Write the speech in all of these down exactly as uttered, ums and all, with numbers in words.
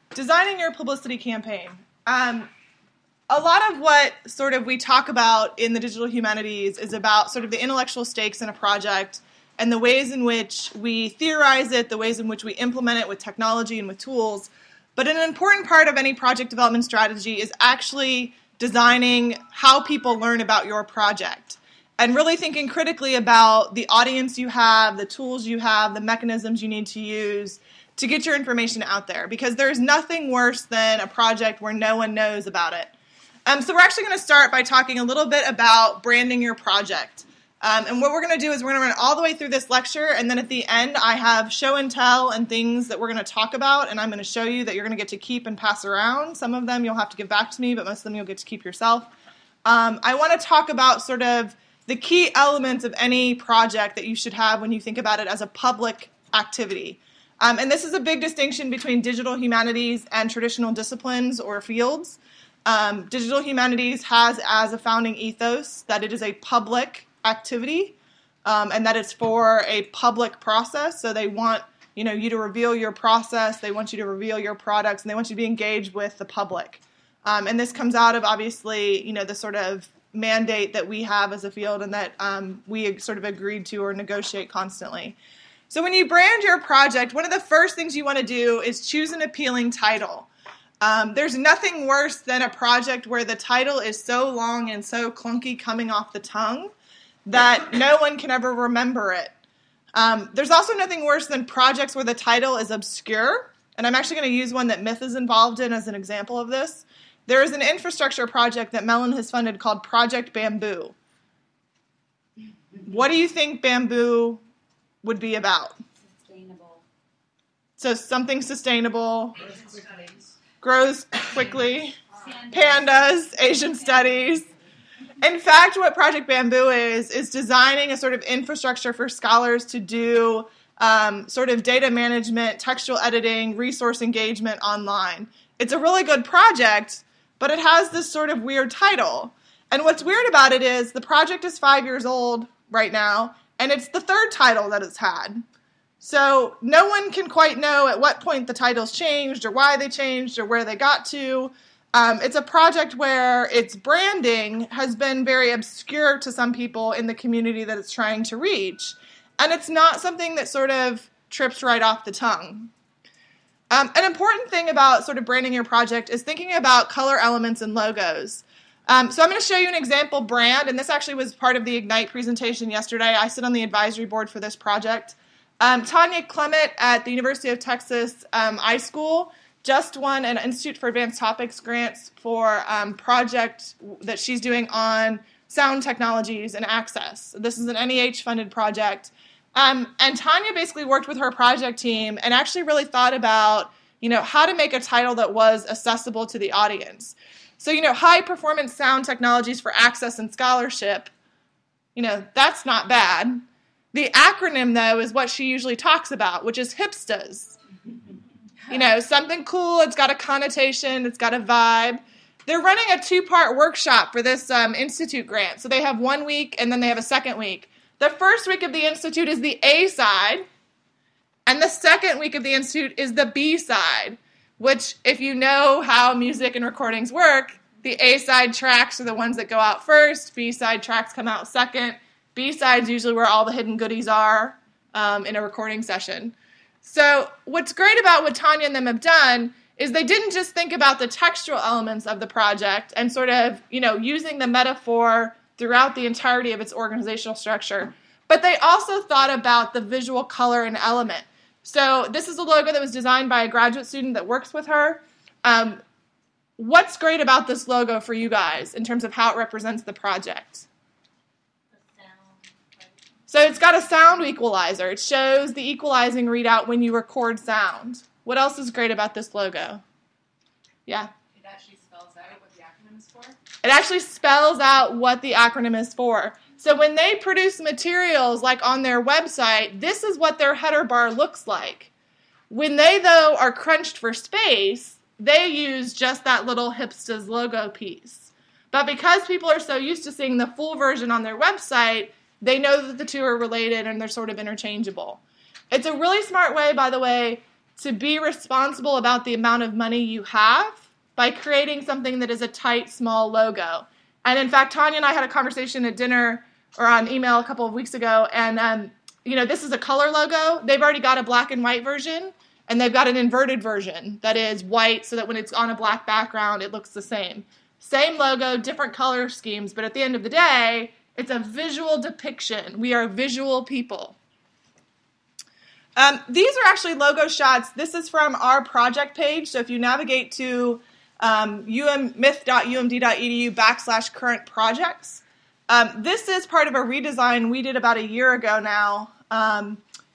designing your publicity campaign. Um, a lot of what sort of we talk about in the digital humanities is about sort of the intellectual stakes in a project and the ways in which we theorize it, the ways in which we implement it with technology and with tools. But an important part of any project development strategy is actually designing how people learn about your project and really thinking critically about the audience you have, the tools you have, the mechanisms you need to use to get your information out there, because there's nothing worse than a project where no one knows about it. Um, so we're actually going to start by talking a little bit about branding your project. Um, and what we're going to do is we're going to run all the way through this lecture, and then at the end I have show and tell and things that we're going to talk about, and I'm going to show you that you're going to get to keep and pass around. Some of them you'll have to give back to me, but most of them you'll get to keep yourself. Um, I want to talk about sort of the key elements of any project that you should have when you think about it as a public activity. Um, and this is a big distinction between digital humanities and traditional disciplines or fields. Um, digital humanities has as a founding ethos that it is a public activity um, and that it's for a public process. So they want you know, you to reveal your process, they want you to reveal your products, and they want you to be engaged with the public. Um, and this comes out of, obviously, you know, the sort of mandate that we have as a field and that um, we sort of agreed to or negotiate constantly. So when you brand your project, one of the first things you want to do is choose an appealing title. Um, there's nothing worse than a project where the title is so long and so clunky coming off the tongue that no one can ever remember it. Um, there's also nothing worse than projects where the title is obscure, and I'm actually going to use one that Myth is involved in as an example of this. There is an infrastructure project that Mellon has funded called Project Bamboo. What do you think Bamboo would be about? Sustainable. So something sustainable, grows quickly, Pandas. pandas, Asian studies. In fact, what Project Bamboo is, is designing a sort of infrastructure for scholars to do um, sort of data management, textual editing, resource engagement online. It's a really good project, but it has this sort of weird title. And what's weird about it is the project is five years old right now, and it's the third title that it's had. So no one can quite know at what point the titles changed or why they changed or where they got to. Um, it's a project where its branding has been very obscure to some people in the community that it's trying to reach. And it's not something that sort of trips right off the tongue. Um, an important thing about sort of branding your project is thinking about color elements and logos. Um, so I'm going to show you an example brand, and this actually was part of the Ignite presentation yesterday. I sit on the advisory board for this project. Um, Tanya Clement at the University of Texas um, iSchool just won an Institute for Advanced Topics grants for um, project that she's doing on sound technologies and access. This is an N E H-funded project. Um, and Tanya basically worked with her project team and actually really thought about, you know, how to make a title that was accessible to the audience. So, you know, high-performance sound technologies for access and scholarship, you know, that's not bad. The acronym, though, is what she usually talks about, which is HIPSTAs. You know, something cool, it's got a connotation, it's got a vibe. They're running a two-part workshop for this um, Institute grant. So they have one week, and then they have a second week. The first week of the Institute is the A side, and the second week of the Institute is the B side, which, if you know how music and recordings work, the A side tracks are the ones that go out first, B side tracks come out second. B side's usually where all the hidden goodies are um, in a recording session. So what's great about what Tanya and them have done is they didn't just think about the textual elements of the project and sort of, you know, using the metaphor throughout the entirety of its organizational structure, but they also thought about the visual color and element. So this is a logo that was designed by a graduate student that works with her. Um, what's great about this logo for you guys in terms of how it represents the project? So it's got a sound equalizer. It shows the equalizing readout when you record sound. What else is great about this logo? Yeah? It actually spells out what the acronym is for. It actually spells out what the acronym is for. So when they produce materials like on their website, this is what their header bar looks like. When they, though, are crunched for space, they use just that little HIPSTAs logo piece. But because people are so used to seeing the full version on their website, they know that the two are related and they're sort of interchangeable. It's a really smart way, by the way, to be responsible about the amount of money you have by creating something that is a tight, small logo. And in fact, Tanya and I had a conversation at dinner or on email a couple of weeks ago, and um, you know, this is a color logo. They've already got a black and white version, and they've got an inverted version that is white so that when it's on a black background, it looks the same. Same logo, different color schemes, but at the end of the day, it's a visual depiction. We are visual people. Um, these are actually logo shots. This is from our project page. So if you navigate to um, ummith.umd.edu backslash current projects, um, this is part of a redesign we did about a year ago now um,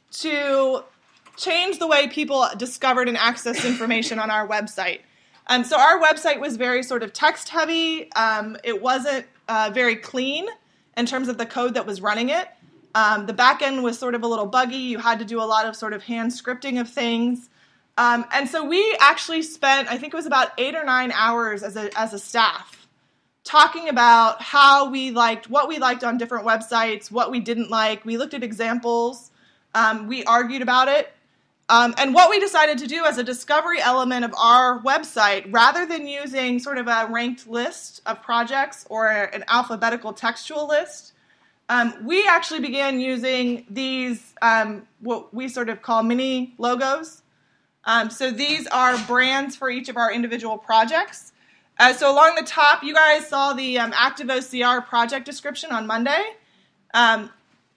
to change the way people discovered and accessed information on our website. Um, so our website was very sort of text heavy. Um, it wasn't uh, very clean in terms of the code that was running it. Um, the back end was sort of a little buggy. You had to do a lot of sort of hand scripting of things. Um, and so we actually spent, I think it was about eight or nine hours as a, as a staff talking about how we liked, what we liked on different websites, what we didn't like. We looked at examples. Um, we argued about it. Um, and what we decided to do as a discovery element of our website, rather than using sort of a ranked list of projects or an alphabetical textual list, Um, we actually began using these, um, what we sort of call mini logos. Um, so these are brands for each of our individual projects. Uh, so along the top, you guys saw the um, Active O C R project description on Monday. Um,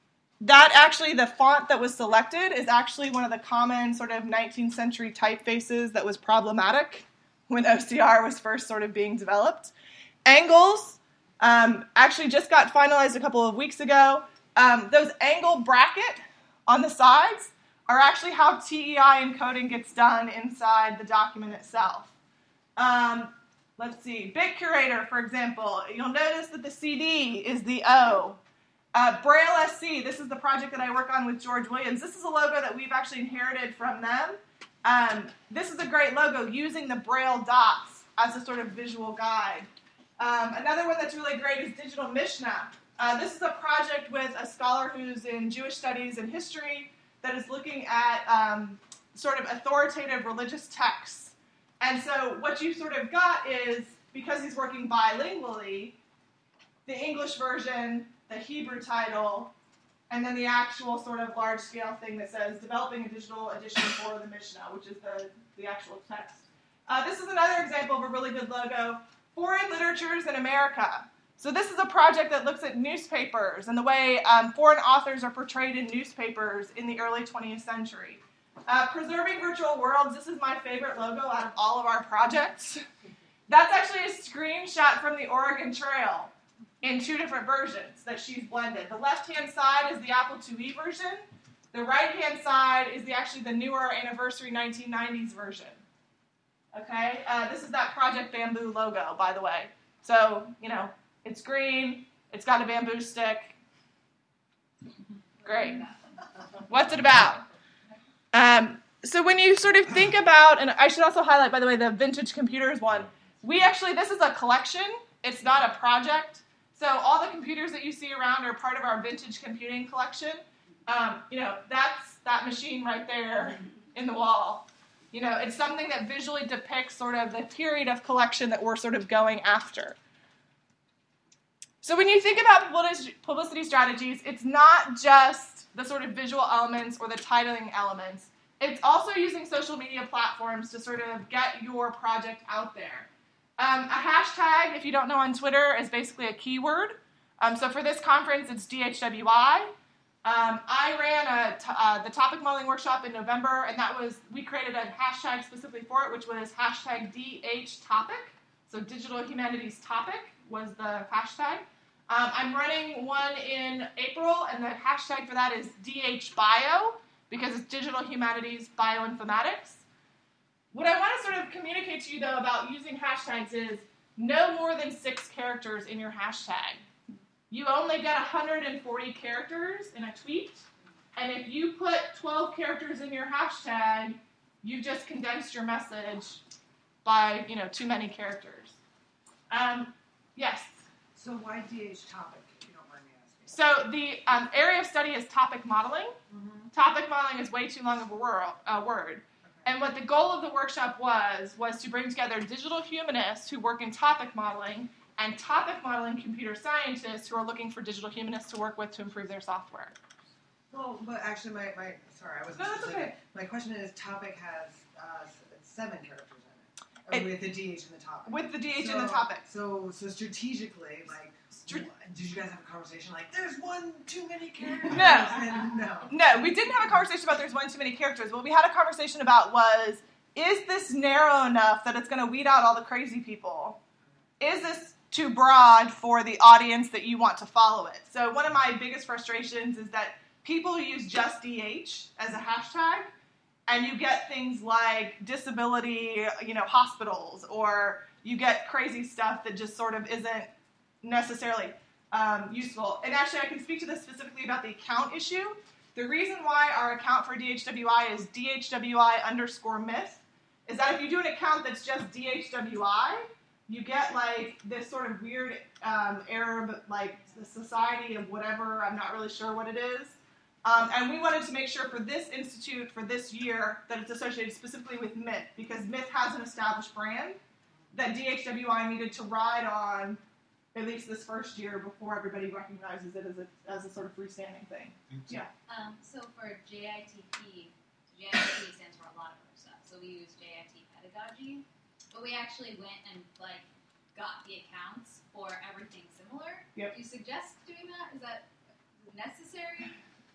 that actually, the font that was selected is actually one of the common sort of nineteenth century typefaces that was problematic when O C R was first sort of being developed. Angles. Um, actually just got finalized a couple of weeks ago. Um, those angle bracket on the sides are actually how T E I encoding gets done inside the document itself. Um, let's see, Bit Curator, for example, you'll notice that the C D is the O. Uh, Braille S C, this is the project that I work on with George Williams. This is a logo that we've actually inherited from them. Um, this is a great logo using the Braille dots as a sort of visual guide. Um, another one that's really great is Digital Mishnah. Uh, this is a project with a scholar who's in Jewish studies and history that is looking at um, sort of authoritative religious texts. And so what you sort of got is, because he's working bilingually, the English version, the Hebrew title, and then the actual sort of large-scale thing that says developing a digital edition for the Mishnah, which is the, the actual text. Uh, this is another example of a really good logo. Foreign Literatures in America. So this is a project that looks at newspapers and the way um, foreign authors are portrayed in newspapers in the early twentieth century. Uh, Preserving Virtual Worlds, this is my favorite logo out of all of our projects. That's actually a screenshot from the Oregon Trail in two different versions that she's blended. The left-hand side is the Apple two E version. The right-hand side is the actually the newer anniversary nineteen nineties version. Okay, uh, this is that Project Bamboo logo, by the way. So, you know, it's green, it's got a bamboo stick. Great. What's it about? Um, so when you sort of think about, and I should also highlight, by the way, the Vintage Computers one. We actually, this is a collection. It's not a project. So all the computers that you see around are part of our vintage computing collection. Um, you know, that's that machine right there in the wall. You know, it's something that visually depicts sort of the period of collection that we're sort of going after. So when you think about publicity strategies, it's not just the sort of visual elements or the titling elements. It's also using social media platforms to sort of get your project out there. Um, a hashtag, if you don't know on Twitter, is basically a keyword. Um, so for this conference, it's D H W I. Um, I ran a t- uh, the topic modeling workshop in November, and that was, we created a hashtag specifically for it, which was hashtag D H topic. So Digital Humanities Topic was the hashtag. Um, I'm running one in April, and the hashtag for that is D H Bio, because it's Digital Humanities Bioinformatics. What I want to sort of communicate to you, though, about using hashtags is no more than six characters in your hashtag. You only get one hundred forty characters in a tweet, and if you put twelve characters in your hashtag, you've just condensed your message by, you know, too many characters. Um, yes? So why D H topic, if you don't mind me asking? So the um, area of study is topic modeling. Mm-hmm. Topic modeling is way too long of a wor- uh, word. Okay. And what the goal of the workshop was, was to bring together digital humanists who work in topic modeling and topic modeling computer scientists who are looking for digital humanists to work with to improve their software. Well, but actually, my, my sorry, I wasn't No, that's specific. okay. My question is, topic has uh, seven characters in it, It- or with the D H in the topic. With the D H so, in the topic. So, so strategically, like, Stra- what- did you guys have a conversation like, there's one too many characters? No. And no. No, we didn't have a conversation about there's one too many characters. What we had a conversation about was, is this narrow enough that it's going to weed out all the crazy people? Is this too broad for the audience that you want to follow it? So one of my biggest frustrations is that people use just D H as a hashtag, and you get things like disability, you know, hospitals, or you get crazy stuff that just sort of isn't necessarily um, useful. And actually, I can speak to this specifically about the account issue. The reason why our account for D H W I is D H W I underscore myth is that if you do an account that's just D H W I, you get like this sort of weird um, Arab, like the society of whatever, I'm not really sure what it is. Um, and we wanted to make sure for this institute, for this year, that it's associated specifically with Myth, because Myth has an established brand that D H W I needed to ride on at least this first year before everybody recognizes it as a, as a sort of freestanding thing. Yeah. Um, so for J I T P, J I T P stands for a lot of our stuff. So we use J I T pedagogy, but we actually went and like got the accounts for everything similar. Yep. Do you suggest doing that? Is that necessary?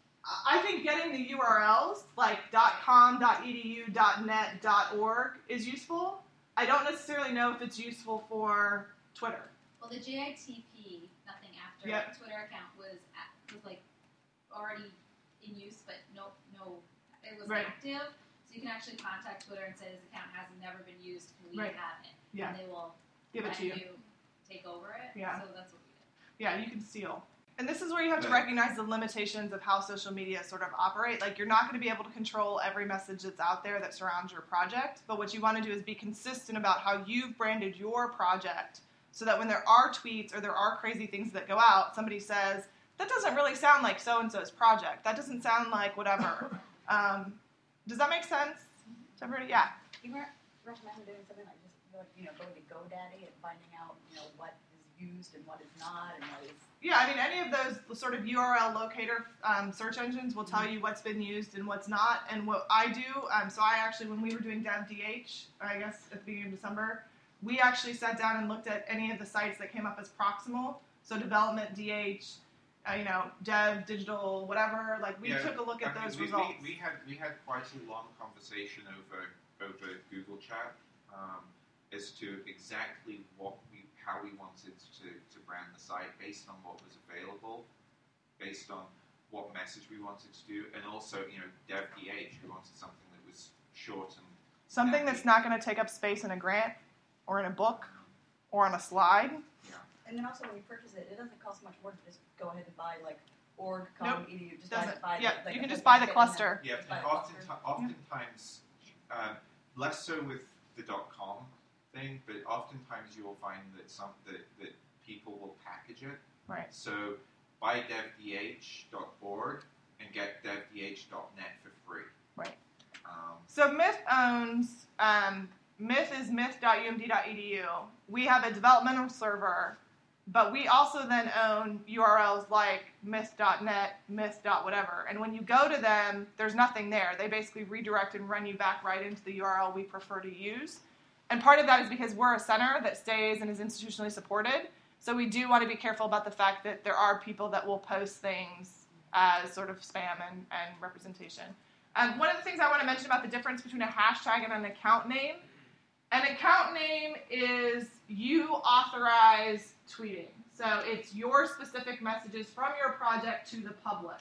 I think getting the U R Ls, like .com, .edu, .net, .org, is useful. I don't necessarily know if it's useful for Twitter. Well, the J I T P, nothing after Yep. Twitter account was at, was like already in use, but no, no, it was Right. active. So you can actually contact Twitter and say this account has never been used. Can we Right. have it? Yeah. And they will Give it let to you. take over it. Yeah. So that's what we did. Yeah, you can steal. And this is where you have to Right. recognize the limitations of how social media sort of operate. Like, you're not going to be able to control every message that's out there that surrounds your project, but what you want to do is be consistent about how you've branded your project so that when there are tweets or there are crazy things that go out, somebody says, that doesn't really sound like so-and-so's project. That doesn't sound like whatever. Um, does that make sense to everybody? Yeah. You were recommending doing something like just, you know, going to GoDaddy and finding out, you know, what is used and what is not and what is... Yeah, I mean, any of those sort of U R L locator um, search engines will tell you what's been used and what's not. And what I do, um, so I actually, when we were doing DevDH, I guess at the beginning of December, we actually sat down and looked at any of the sites that came up as proximal. So development, D H, uh, you know, dev, digital, whatever. Like, we Yeah, took a look at I mean, those we, results. We, we had we had quite a long conversation over over Google Chat um, as to exactly what we how we wanted to, to brand the site based on what was available, based on what message we wanted to do, and also, you know, DevDH, we wanted something that was short and Something that's not going to take up space in a grant or in a book or on a slide. yeah. And then also when you purchase it, it doesn't cost much more to just go ahead and buy, like, org, com, Nope. edu, just Doesn't. buy, buy Yeah, the, like, you can a just buy the packet and then cluster. Yeah, just buy and the often, cluster. oftentimes, um, less so with the .com thing, but oftentimes you will find that some that, that people will package it. Right. So buy dev d h dot org and get dev d h dot net for free. Right. Um, So Myth owns, um, Myth is myth dot u m d dot e d u. We have a developmental server, but we also then own U R Ls like myth dot net, myth. whatever. And when you go to them, there's nothing there. They basically redirect and run you back right into the U R L we prefer to use. And part of that is because we're a center that stays and is institutionally supported. So we do want to be careful about the fact that there are people that will post things as sort of spam and, and representation. Um, one of the things I want to mention about the difference between a hashtag and an account name, an account name is you authorize tweeting. So it's your specific messages from your project to the public.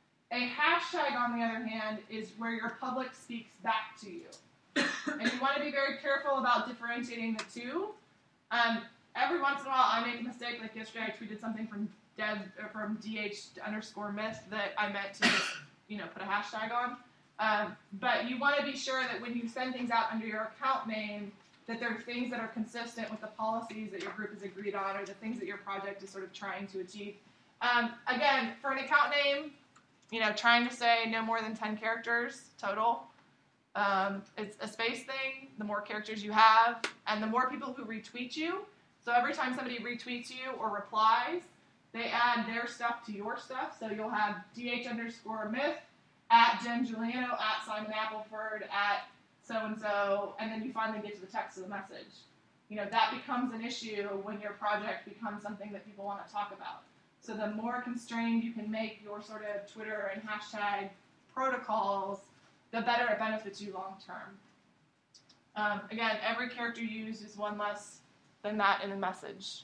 A hashtag, on the other hand, is where your public speaks back to you. And you want to be very careful about differentiating the two. Um, every once in a while, I make a mistake. Like yesterday, I tweeted something from dev or from dh underscore myth that I meant to just, you know, put a hashtag on. Um, but you want to be sure that when you send things out under your account name, that there are things that are consistent with the policies that your group has agreed on, or the things that your project is sort of trying to achieve. Um, again, for an account name, you know, trying to say no more than ten characters total. Um, it's a space thing. The more characters you have, and the more people who retweet you. So every time somebody retweets you or replies, they add their stuff to your stuff. So you'll have dh underscore myth, at Jen Giuliano, at Simon Appleford, at so-and-so, and then you finally get to the text of the message. You know, that becomes an issue when your project becomes something that people want to talk about. So the more constrained you can make your sort of Twitter and hashtag protocols, the better it benefits you long term. Um, again, every character used is one less than that in the message.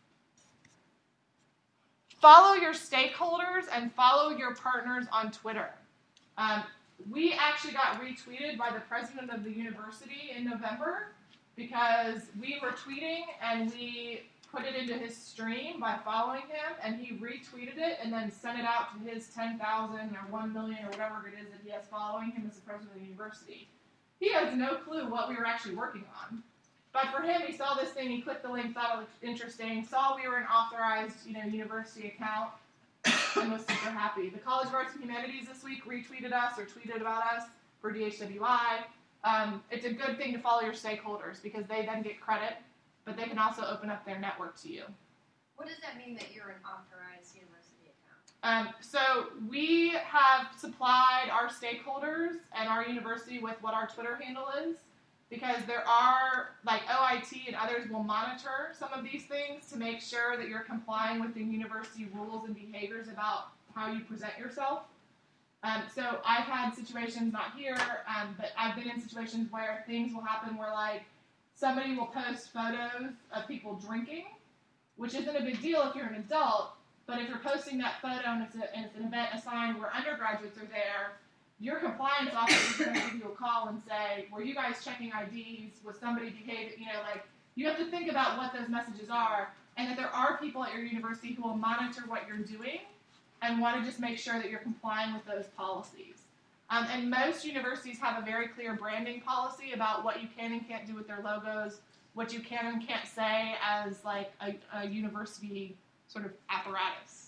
Follow your stakeholders and follow your partners on Twitter. Um, we actually got retweeted by the president of the university in November because we were tweeting and we put it into his stream by following him, and he retweeted it and then sent it out to his ten thousand or one million or whatever it is that he has following him as the president of the university. He has no clue what we were actually working on. But for him, he saw this thing, he clicked the link, thought it looked interesting, saw we were an authorized, you know, university account, and was super happy. The College of Arts and Humanities this week retweeted us or tweeted about us for D H W I. Um, it's a good thing to follow your stakeholders because they then get credit, but they can also open up their network to you. What does that mean that you're an authorized university account? Um, so we have supplied our stakeholders and our university with what our Twitter handle is, because there are, like O I T and others will monitor some of these things to make sure that you're complying with the university rules and behaviors about how you present yourself. Um, so I've had situations, not here, um, but I've been in situations where things will happen where, like, somebody will post photos of people drinking, which isn't a big deal if you're an adult, but if you're posting that photo and it's, a, and it's an event assigned where undergraduates are there, your compliance officer is going to give you a call and say, were you guys checking I Ds? Was somebody behaving? You know, like, you have to think about what those messages are, and that there are people at your university who will monitor what you're doing and want to just make sure that you're complying with those policies. Um, and most universities have a very clear branding policy about what you can and can't do with their logos, what you can and can't say as, like, a, a university sort of apparatus.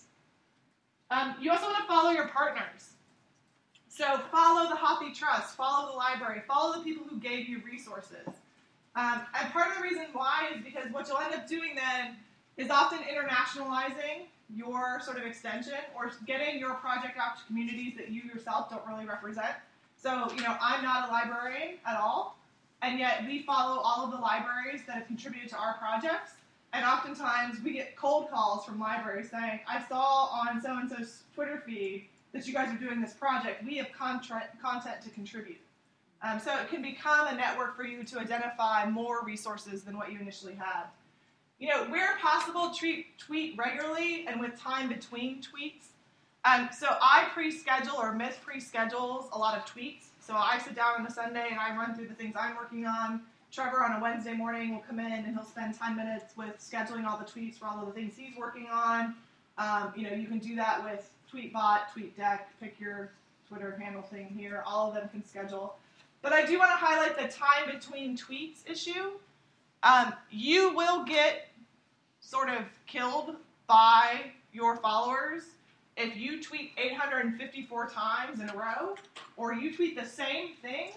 Um, you also want to follow your partners. So follow the Hothy Trust, follow the library, follow the people who gave you resources. Um, and part of the reason why is because what you'll end up doing then is often internationalizing your sort of extension or getting your project out to communities that you yourself don't really represent. So, you know, I'm not a librarian at all, and yet we follow all of the libraries that have contributed to our projects, and oftentimes we get cold calls from libraries saying, I saw on so-and-so's Twitter feed that you guys are doing this project. We have content, content to contribute. Um, so it can become a network for you to identify more resources than what you initially had. You know, where possible, tweet, tweet regularly and with time between tweets. Um, so I pre-schedule, or Myth pre-schedules a lot of tweets. So I sit down on a Sunday and I run through the things I'm working on. Trevor on a Wednesday morning will come in and he'll spend ten minutes with scheduling all the tweets for all of the things he's working on. Um, you know, you can do that with Tweetbot, TweetDeck, pick your Twitter handle thing here. All of them can schedule. But I do want to highlight the time between tweets issue. Um, you will get sort of killed by your followers if you tweet eight hundred fifty-four times in a row, or you tweet the same thing,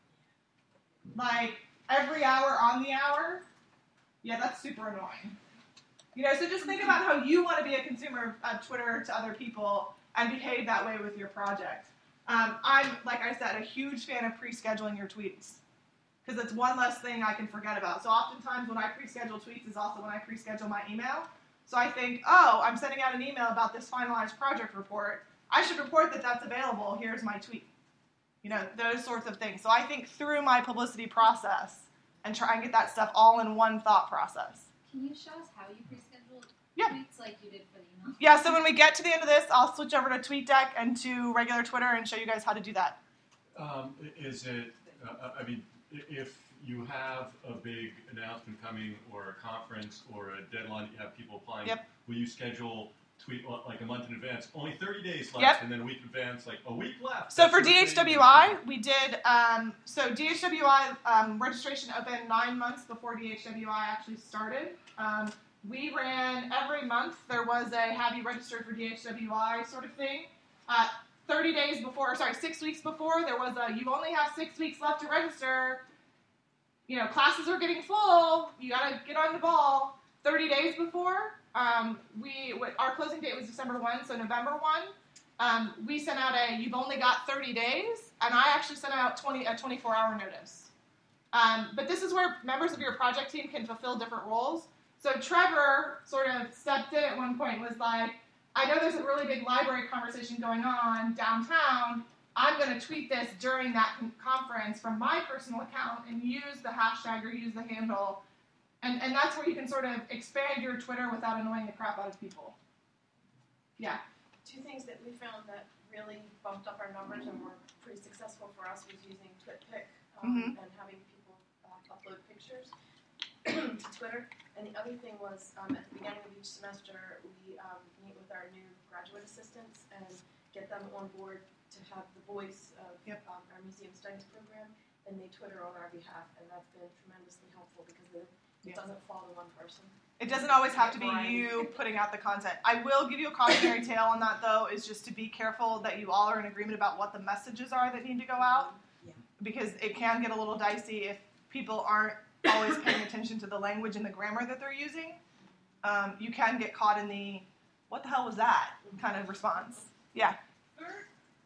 like every hour on the hour. Yeah, that's super annoying. You know, so just think about how you want to be a consumer of Twitter to other people and behave that way with your project. Um, I'm, like I said, a huge fan of pre-scheduling your tweets, because it's one less thing I can forget about. So oftentimes when I pre-schedule tweets is also when I pre-schedule my email. So I think, oh, I'm sending out an email about this finalized project report. I should report that that's available. Here's my tweet. You know, those sorts of things. So I think through my publicity process and try and get that stuff all in one thought process. Can you show us how you pre-schedule Yeah. tweets like you did for the email? Yeah, so when we get to the end of this, I'll switch over to TweetDeck and to regular Twitter and show you guys how to do that. Um, is it, uh, I mean, if you have a big announcement coming or a conference or a deadline that you have people applying, Yep. will you schedule tweet like a month in advance? Only thirty days left, Yep. and then a week in advance, like a week left. So That for sort of thing? D H W I, we did, um, so D H W I um, registration opened nine months before D H W I actually started. Um, we ran every month, there was a have you registered for D H W I sort of thing. Uh, thirty days before, or sorry, six weeks before, there was a, you only have six weeks left to register. You know, classes are getting full. You got to get on the ball. thirty days before, um, we our closing date was December first, so November first. Um, we sent out a, you've only got thirty days, and I actually sent out twenty a twenty-four hour notice. Um, but this is where members of your project team can fulfill different roles. So Trevor sort of stepped in at one point and was like, I know there's a really big library conversation going on downtown. I'm going to tweet this during that con- conference from my personal account and use the hashtag or use the handle. And and that's where you can sort of expand your Twitter without annoying the crap out of people. Yeah. Two things that we found that really bumped up our numbers and were pretty successful for us was using TwitPic um, Mhm. and having people uh, upload pictures to Twitter. And the other thing was um, at the beginning of each semester, we um, meet with our new graduate assistants and get them on board to have the voice of Yep. um, our museum studies program, and they Twitter on our behalf, and that's been tremendously helpful because it, it Yeah. doesn't fall to one person. It doesn't always have to be Variety. you putting out the content. I will give you a cautionary tale on that, though, is just to be careful that you all are in agreement about what the messages are that need to go out. Yeah. Because it can get a little dicey if people aren't always paying attention to the language and the grammar that they're using. Um, you can get caught in the, what the hell was that kind of response. Yeah. For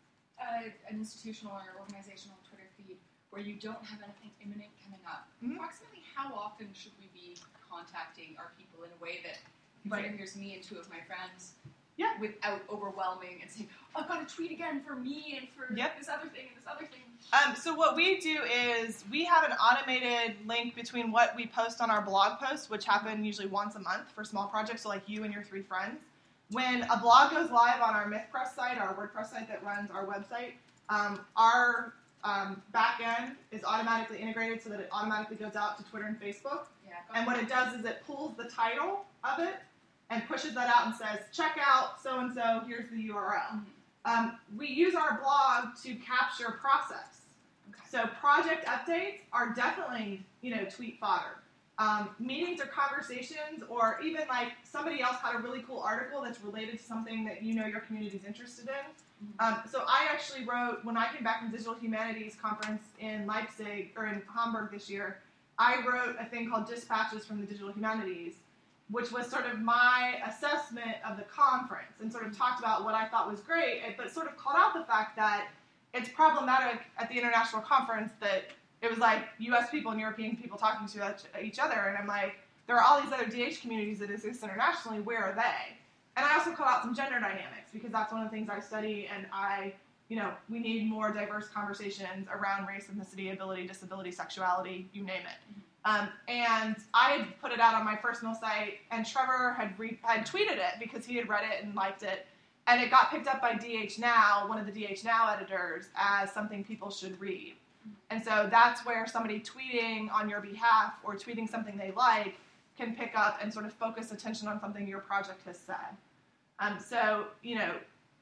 uh, an institutional or organizational Twitter feed where you don't have anything imminent coming up, Mhm. approximately how often should we be contacting our people in a way that, Right. right, here's me and two of my friends, Yeah. without overwhelming and saying, oh, I've got to tweet again for me and for Yep. this other thing and this other thing. Um, so what we do is we have an automated link between what we post on our blog posts, which happen usually once a month for small projects, so like you and your three friends. When a blog goes live on our MythPress site, our WordPress site that runs our website, um, our um, back end is automatically integrated so that it automatically goes out to Twitter and Facebook. Yeah, go And what it does is it pulls the title of it and pushes that out and says, check out so-and-so, here's the U R L. Mhm. Um, we use our blog to capture process. Okay. So project updates are definitely, you know, tweet fodder. Um, meetings or conversations, or even like somebody else had a really cool article that's related to something that you know your community's interested in. Um, so I actually wrote, when I came back from Digital Humanities Conference in Leipzig, or in Hamburg this year, I wrote a thing called Dispatches from the Digital Humanities, which was sort of my assessment of the conference, and sort of talked about what I thought was great, but sort of called out the fact that it's problematic at the international conference that it was like U S people and European people talking to each other, and I'm like, there are all these other D H communities that exist internationally, where are they? And I also called out some gender dynamics, because that's one of the things I study, and I, you know, we need more diverse conversations around race, ethnicity, ability, disability, sexuality, you name it. Um, and I had put it out on my personal site, and Trevor had re- had tweeted it because he had read it and liked it, and it got picked up by D H Now, one of the D H Now editors, as something people should read. And so that's where somebody tweeting on your behalf or tweeting something they like can pick up and sort of focus attention on something your project has said. Um, so, you know,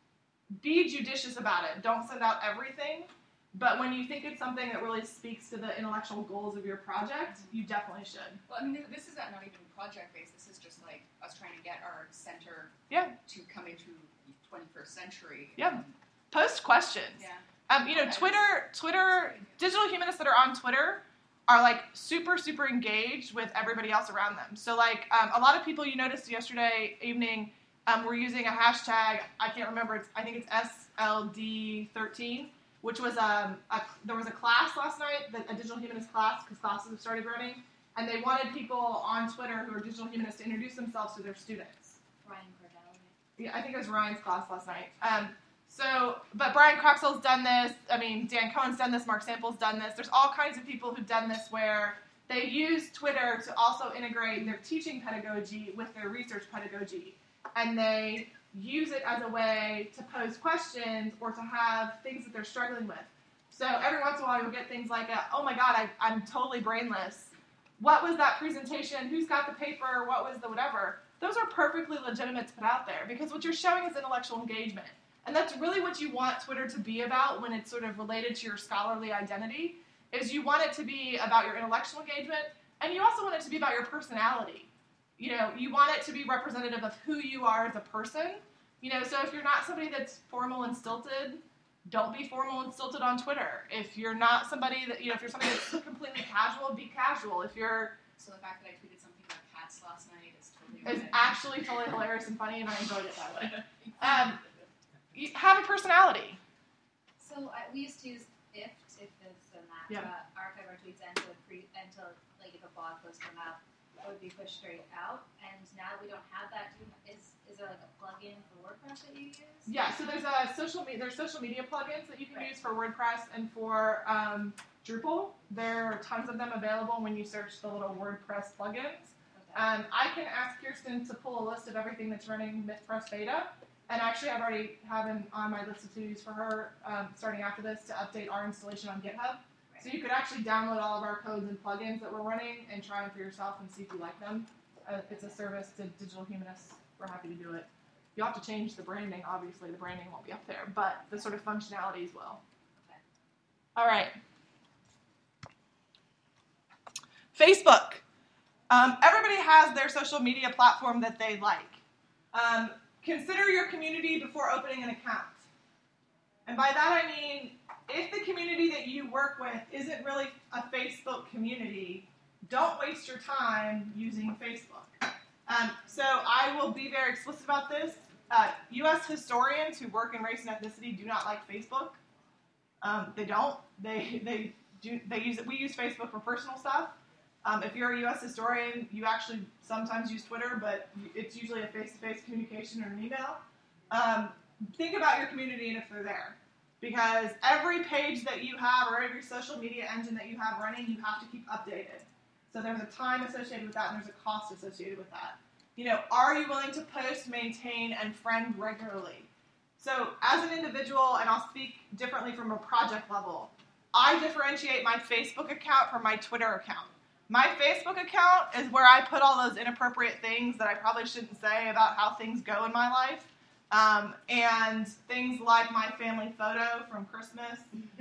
be judicious about it. Don't send out everything. But when you think it's something that really speaks to the intellectual goals of your project, you definitely should. Well, I mean, this- this is not even project-based. This is just like us trying to get our center Yeah. to come into the twenty-first century. Yeah. Um, Post questions. yeah. Um, you know, Okay. Twitter, Twitter, digital humanists that are on Twitter are like super, super engaged with everybody else around them. So like um, a lot of people you noticed yesterday evening um, were using a hashtag. I can't remember. It's, I think it's S L D thirteen, which was um, a, there was a class last night, that, a digital humanist class, because classes have started running, and they wanted people on Twitter who are digital humanists to introduce themselves to their students. Ryan Cordell. Yeah, I think it was Ryan's class last night. Um, so, but Brian Coxell's done this. I mean, Dan Cohen's done this. Mark Sample's done this. There's all kinds of people who've done this where they use Twitter to also integrate their teaching pedagogy with their research pedagogy. And they use it as a way to pose questions or to have things that they're struggling with. So every once in a while you'll get things like, a, oh my God, I, I'm totally brainless. What was that presentation? Who's got the paper? What was the whatever? Those are perfectly legitimate to put out there, because what you're showing is intellectual engagement. And that's really what you want Twitter to be about when it's sort of related to your scholarly identity, is you want it to be about your intellectual engagement, and you also want it to be about your personality. You know, you want it to be representative of who you are as a person. You know, so if you're not somebody that's formal and stilted, Don't be formal and stilted on Twitter. If you're not somebody that, you know, if you're somebody that's completely casual, be casual. If you're So the fact that I tweeted something about cats last night is totally is okay. actually totally hilarious and funny, and I enjoyed it that way. Um, you have a personality. So I, we used to use if if this and that Yeah. to archive our tweets and to pre and to like if a blog post came up, it would be pushed straight out. And now that we don't have that, do you, is is there like a plugin for WordPress that you use? Yeah, so there's a social media there's social media plugins that you can Right. use for WordPress and for um, Drupal. There are tons of them available when you search the little WordPress plugins. Okay. Um, I can ask Kirsten to pull a list of everything that's running MythPress beta, and actually I've already have it on my list of to-dos for her um, starting after this to update our installation on GitHub. So you could actually download all of our codes and plugins that we're running and try them for yourself and see if you like them. Uh, it's a service to digital humanists. We're happy to do it. You'll have to change the branding. Obviously, the branding won't be up there, but the sort of functionalities will. Okay. All right. Facebook. Um, everybody has their social media platform that they like. Um, consider your community before opening an account. And by that I mean, if the community that you work with isn't really a Facebook community, don't waste your time using Facebook. Um, so I will be very explicit about this. Uh, U S historians who work in race and ethnicity do not like Facebook. Um, they don't. They they do. They use it. We use Facebook for personal stuff. Um, if you're a U S historian, you actually sometimes use Twitter, but it's usually a face-to-face communication or an email. Um, think about your community and if they're there. Because every page that you have or every social media engine that you have running, you have to keep updated. So there's a time associated with that and there's a cost associated with that. You know, are you willing to post, maintain, and friend regularly? So as an individual, and I'll speak differently from a project level, I differentiate my Facebook account from my Twitter account. My Facebook account is where I put all those inappropriate things that I probably shouldn't say about how things go in my life. Um, and things like my family photo from Christmas,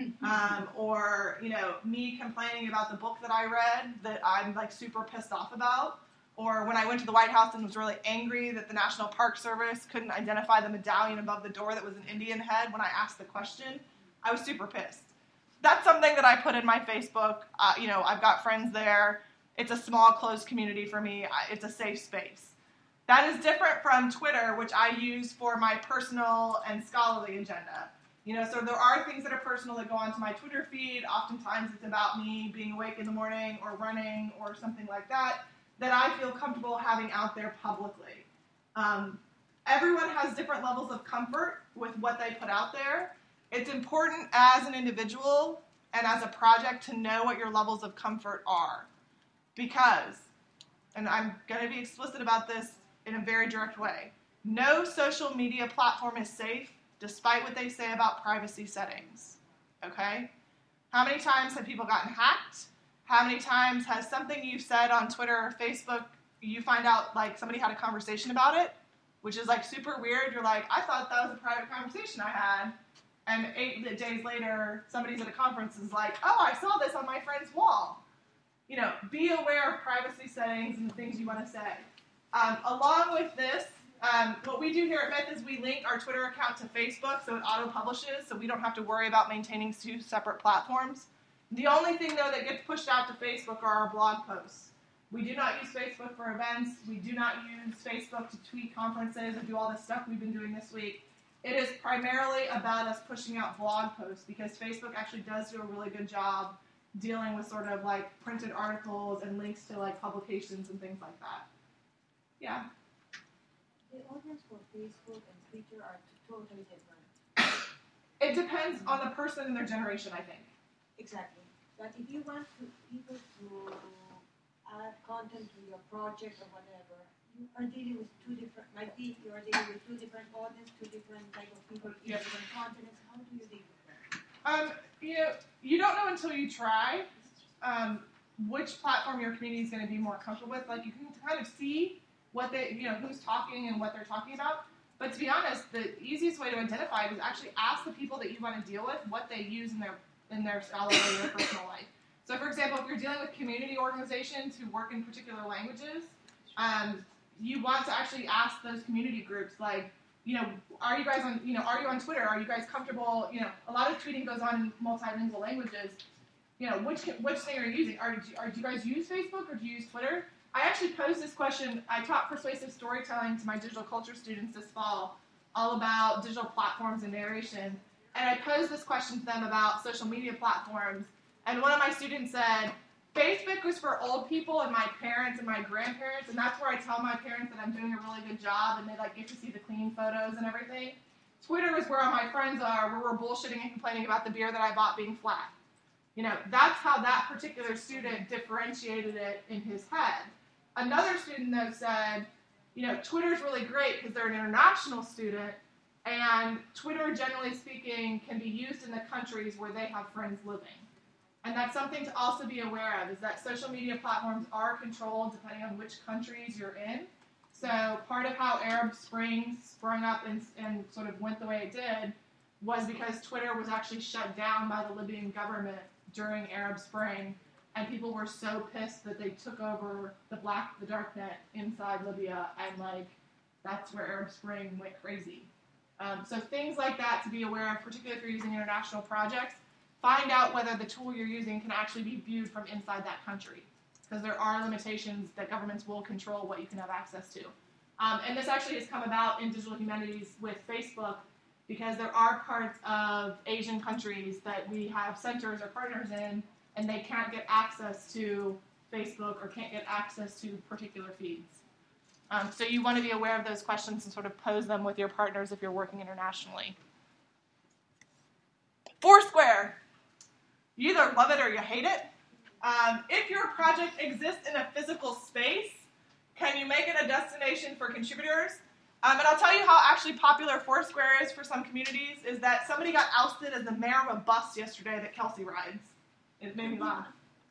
um, or, you know, me complaining about the book that I read that I'm, like, super pissed off about, or when I went to the White House and was really angry that the National Park Service couldn't identify the medallion above the door that was an Indian head when I asked the question. I was super pissed. That's something that I put in my Facebook. Uh, you know, I've got friends there. It's a small, closed community for me. It's a safe space. That is different from Twitter, which I use for my personal and scholarly agenda. You know, so there are things that are personal that go onto my Twitter feed. Oftentimes it's about me being awake in the morning or running or something like that, that I feel comfortable having out there publicly. Um, everyone has different levels of comfort with what they put out there. It's important as an individual and as a project to know what your levels of comfort are. Because, and I'm going to be explicit about this in a very direct way, no social media platform is safe despite what they say about privacy settings. Okay? How many times have people gotten hacked? How many times has something you've said on Twitter or Facebook, you find out like somebody had a conversation about it, which is like super weird. You're like, I thought that was a private conversation I had. And eight days later, somebody's at a conference and is like, oh, I saw this on my friend's wall. You know, be aware of privacy settings and the things you want to say. Um, along with this, um, what we do here at Myth is we link our Twitter account to Facebook so it auto-publishes, so we don't have to worry about maintaining two separate platforms. The only thing, though, that gets pushed out to Facebook are our blog posts. We do not use Facebook for events. We do not use Facebook to tweet conferences and do all this stuff we've been doing this week. It is primarily about us pushing out blog posts because Facebook actually does do a really good job dealing with sort of like printed articles and links to like publications and things like that. Yeah. The audience for Facebook and Twitter are totally different. It depends on the person and their generation, I think. Exactly. But if you want to, people to add content to your project or whatever, you are dealing with two different, might be you are dealing with two different audience, two different type of people, two Yep. different continents. How do you deal with that? Um, you know, you don't know until you try um, which platform your community is going to be more comfortable with. Like, you can kind of see what they, you know, who's talking and what they're talking about. But to be honest, the easiest way to identify it is actually ask the people that you want to deal with what they use in their in their scholarly or personal life. So, for example, if you're dealing with community organizations who work in particular languages, um, you want to actually ask those community groups, like, you know, are you guys on, you know, are you on Twitter? Are you guys comfortable? You know, a lot of tweeting goes on in multilingual languages. You know, which which thing are you using? Are, are do you guys use Facebook or do you use Twitter? I actually posed this question. I taught persuasive storytelling to my digital culture students this fall, all about digital platforms and narration. And I posed this question to them about social media platforms. And one of my students said, Facebook was for old people and my parents and my grandparents, and that's where I tell my parents that I'm doing a really good job and they like get to see the clean photos and everything. Twitter is where all my friends are, where we're bullshitting and complaining about the beer that I bought being flat. You know, that's how that particular student differentiated it in his head. Another student, though, said, you know, Twitter's really great because they're an international student, and Twitter, generally speaking, can be used in the countries where they have friends living. And that's something to also be aware of, is that social media platforms are controlled depending on which countries you're in. So part of how Arab Spring sprung up and, and sort of went the way it did was because Twitter was actually shut down by the Libyan government during Arab Spring, and people were so pissed that they took over the black, the dark net inside Libya, and like that's where Arab Spring went crazy. Um, so things like that to be aware of, particularly if you're using international projects. Find out whether the tool you're using can actually be viewed from inside that country, because there are limitations that governments will control what you can have access to. Um, and this actually has come about in digital humanities with Facebook, because there are parts of Asian countries that we have centers or partners in, and they can't get access to Facebook or can't get access to particular feeds. Um, so you want to be aware of those questions and sort of pose them with your partners if you're working internationally. Foursquare. You either love it or you hate it. Um, if your project exists in a physical space, can you make it a destination for contributors? Um, and I'll tell you how actually popular Foursquare is for some communities, is that somebody got ousted as the mayor of a bus yesterday that Kelsey rides. It made me laugh.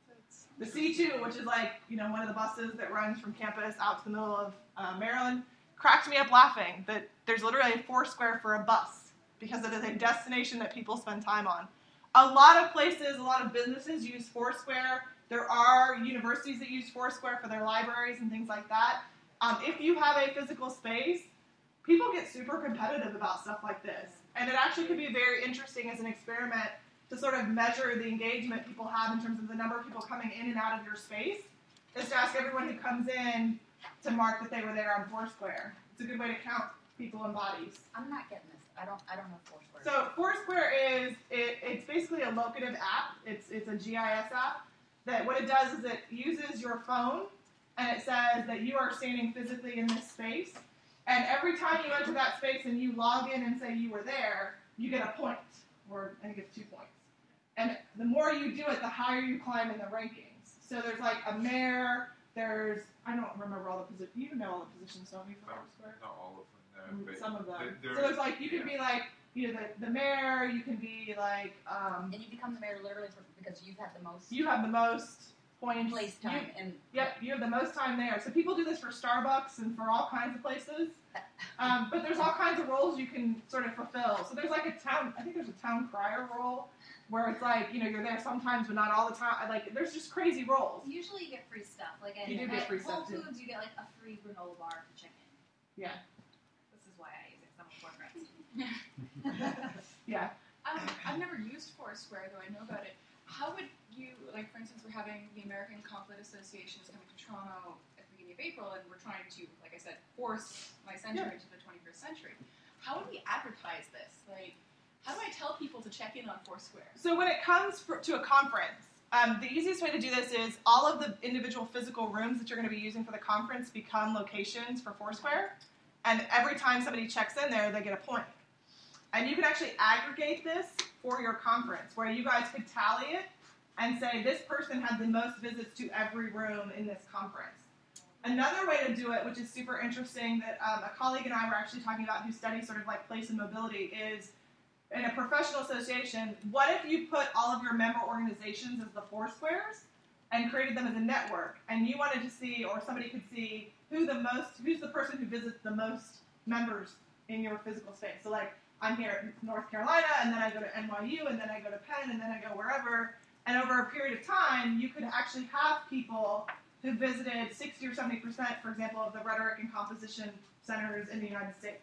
The C two, which is like, you know, one of the buses that runs from campus out to the middle of uh, Maryland, cracked me up laughing that there's literally a Foursquare for a bus, because it is a destination that people spend time on. A lot of places, a lot of businesses use Foursquare. There are universities that use Foursquare for their libraries and things like that. Um, if you have a physical space, people get super competitive about stuff like this. And it actually could be very interesting as an experiment to sort of measure the engagement people have in terms of the number of people coming in and out of your space, is to ask everyone who comes in to mark that they were there on Foursquare. It's a good way to count people and bodies. I'm not getting this. I don't. I don't know Foursquare. So Foursquare is it, it's basically a locative app. It's it's a G I S app that what it does is it uses your phone and it says that you are standing physically in this space. And every time you enter that space and you log in and say you were there, you get a point, or I think it's two points. And the more you do it, the higher you climb in the rankings. So there's like a mayor. There's I don't remember all the positions. You know all the positions, don't you, for Foursquare? Not all of them, no. But Some of them. there- So there's like, you could yeah. be like, you know, the, the mayor, you can be like, um, And you become the mayor literally for, because you've had the most you have the most points. place You- time. And Yep, you have the most time there. So people do this for Starbucks and for all kinds of places. Um, but there's all kinds of roles you can sort of fulfill. So there's like a town, I think there's a town crier role, where it's like, you know, you're there sometimes but not all the time. Like, there's just crazy roles. Usually you get free stuff. Like at, You do get at free Whole stuff, too. Foods, you get like a free granola bar to check in. Yeah. This is why I use it, 'cause I'm a corporate. Yeah. Um, I've never used Foursquare, though I know about it. How would you, like, for instance, we're having the American Conflict Association is coming to Toronto at the beginning of April, and we're trying to, like I said, force my century Yeah. into the twenty-first century. How would we advertise this? Like, how do I tell people to check in on Foursquare? So when it comes for, to a conference, um, the easiest way to do this is all of the individual physical rooms that you're going to be using for the conference become locations for Foursquare. And every time somebody checks in there, they get a point. And you can actually aggregate this for your conference, where you guys could tally it and say this person had the most visits to every room in this conference. Another way to do it, which is super interesting, that um, a colleague and I were actually talking about who studies sort of like place and mobility, is in a professional association, what if you put all of your member organizations as the Foursquares and created them as a network, and you wanted to see, or somebody could see, who the most, who's the person who visits the most members in your physical space. So like, I'm here in North Carolina, and then I go to N Y U, and then I go to Penn, and then I go wherever, and over a period of time, you could actually have people who visited sixty or seventy percent, for example, of the rhetoric and composition centers in the United States.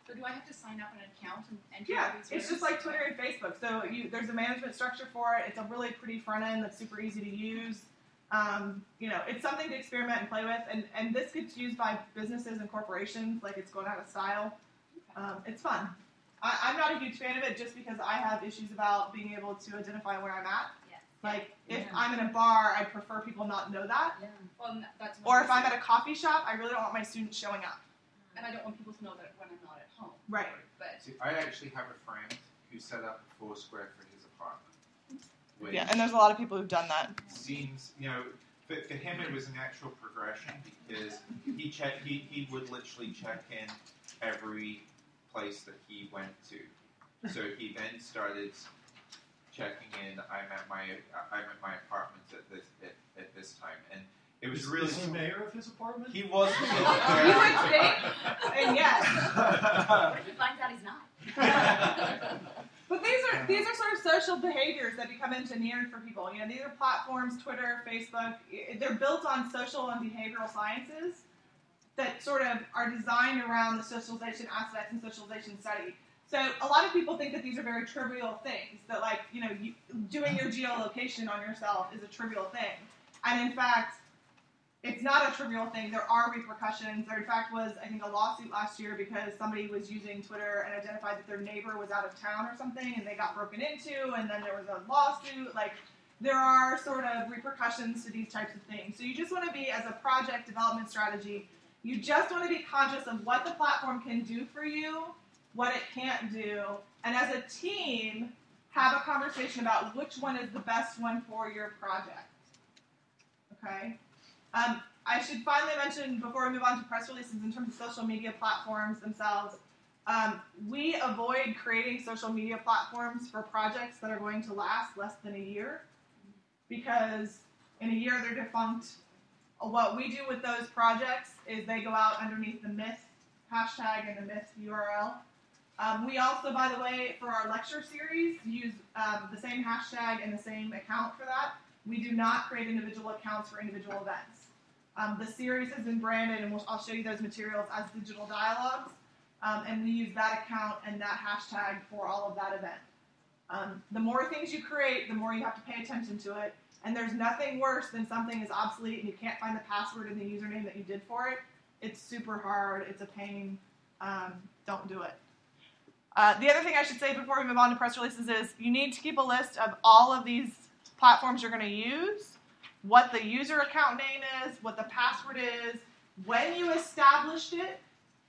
So do I have to sign up on an account and enter Yeah, all these it's words? just like Twitter and Facebook. So you, there's a management structure for it. It's a really pretty front end that's super easy to use. Um, you know, it's something to experiment and play with, and, and this gets used by businesses and corporations like it's going out of style. Um, it's fun. I, I'm not a huge fan of it just because I have issues about being able to identify where I'm at. Yes. Like, if Yeah. I'm in a bar, I prefer people not know that. Yeah. Well, n- that's Or one if I'm reason. at a coffee shop, I really don't want my students showing up. And I don't want people to know that when I'm not at home. Right. But See, I actually have a friend who set up Foursquare for his apartment. Which Yeah, and there's a lot of people who've done that. seems, you know, for, for him it was a natural progression because he check he, he would literally check in every place that he went to. So he then started checking in. I'm at my I'm at my apartment at this at, at this time, and it was Is, really. is he mayor of his apartment? He was. You would think, and yes. What if he finds out he's not? But these are these are sort of social behaviors that become engineered for people. You know, these are platforms, Twitter, Facebook. i- They're built on social and behavioral sciences that sort of are designed around the socialization aspects and socialization study. So a lot of people think that these are very trivial things. That like you know, you, doing your geolocation on yourself is a trivial thing, and in fact, it's not a trivial thing. There are repercussions. There, in fact, was, I think, a lawsuit last year because somebody was using Twitter and identified that their neighbor was out of town or something, and they got broken into, and then there was a lawsuit. Like, there are sort of repercussions to these types of things. So you just want to be, as a project development strategy, you just want to be conscious of what the platform can do for you, what it can't do, and as a team, have a conversation about which one is the best one for your project. Okay? Um, I should finally mention, before we move on to press releases, in terms of social media platforms themselves, um, we avoid creating social media platforms for projects that are going to last less than a year, because in a year they're defunct. What we do with those projects is they go out underneath the myth hashtag and the myth U R L. Um, we also, by the way, for our lecture series, use um, the same hashtag and the same account for that. We do not create individual accounts for individual events. Um, the series has been branded, and we'll, I'll show you those materials as digital dialogues, um, and we use that account and that hashtag for all of that event. Um, the more things you create, the more you have to pay attention to it, and there's nothing worse than something is obsolete and you can't find the password and the username that you did for it. It's super hard. It's a pain. Um, don't do it. Uh, the other thing I should say before we move on to press releases is you need to keep a list of all of these platforms you're going to use, what the user account name is, what the password is, when you established it,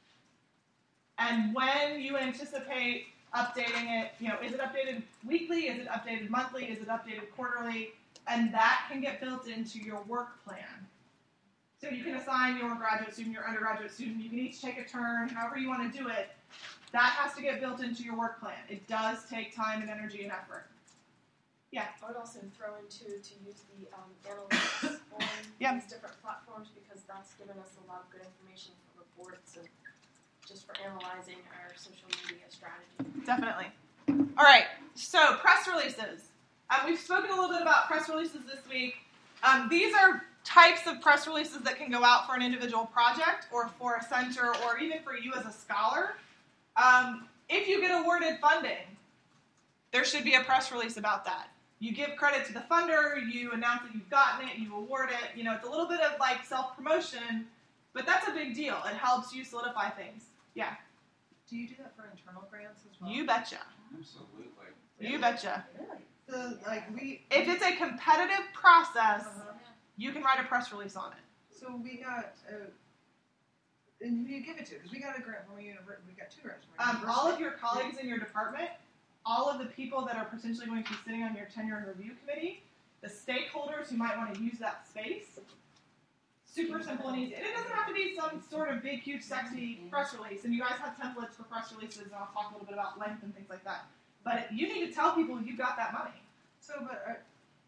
and when you anticipate updating it. You know, is it updated weekly? Is it updated monthly? Is it updated quarterly? And that can get built into your work plan. So you can assign your graduate student, your undergraduate student, you can each take a turn, however you want to do it. That has to get built into your work plan. It does take time and energy and effort. Yeah. I would also throw in too to use the um, analytics on Yep. these different platforms because that's given us a lot of good information for reports and just for analyzing our social media strategy. Definitely. All right, so press releases. Um, we've spoken a little bit about press releases this week. Um, these are types of press releases that can go out for an individual project or for a center or even for you as a scholar. Um, if you get awarded funding, there should be a press release about that. You give credit to the funder, you announce that you've gotten it, you award it. You know, it's a little bit of like self-promotion, but that's a big deal. It helps you solidify things. Yeah. Do you do that for internal grants as well? You betcha. Absolutely. You betcha. Really? So, like, we... If it's a competitive process, Uh-huh. you can write a press release on it. So we got... Uh, and who do you give it to? Because we got a grant from a university. We got two grants from a Um, university. all of your colleagues in your department, all of the people that are potentially going to be sitting on your tenure and review committee, the stakeholders who might want to use that space. Super simple and easy. And it doesn't have to be some sort of big, huge, sexy press release. And you guys have templates for press releases, and I'll talk a little bit about length and things like that. But you need to tell people you got that money. So, but... Uh,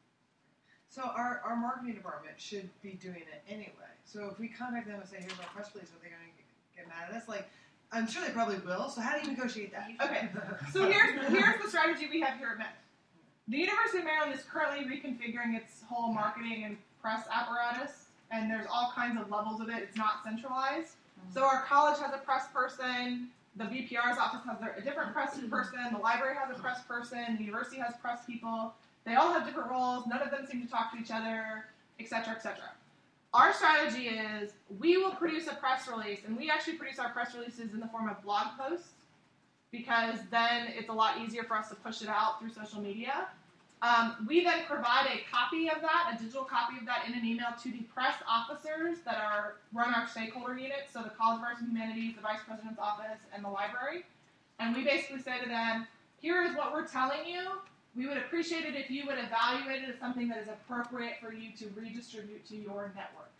so our, our marketing department should be doing it anyway. So if we contact them and say, here's our press release, are they going to get mad at us? Like, I'm sure they probably will. So how do you negotiate that? Okay. So here's here's the strategy we have here at Met. The University of Maryland is currently reconfiguring its whole marketing and press apparatus, and there's all kinds of levels of it. It's not centralized. So our college has a press person. the V P R's office has their, a different press person, the library has a press person, the university has press people. They all have different roles. None of them seem to talk to each other, et cetera, et cetera. Our strategy is we will produce a press release, and we actually produce our press releases in the form of blog posts because then it's a lot easier for us to push it out through social media. Um, we then provide a copy of that, a digital copy of that in an email to the press officers that are run our stakeholder units, so the College of Arts and Humanities, the Vice President's Office, and the library. And we basically say to them, here is what we're telling you. We would appreciate it if you would evaluate it as something that is appropriate for you to redistribute to your network.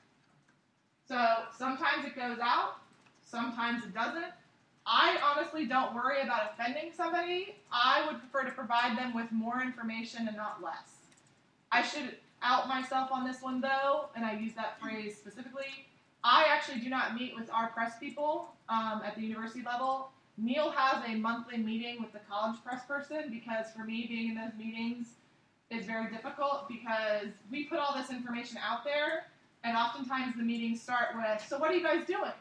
So sometimes it goes out, sometimes it doesn't. I honestly don't worry about offending somebody. I would prefer to provide them with more information and not less. I should out myself on this one, though, and I use that phrase specifically. I actually do not meet with our press people um, at the university level. Neil has a monthly meeting with the college press person because for me, being in those meetings is very difficult because we put all this information out there, and oftentimes the meetings start with, so what are you guys doing?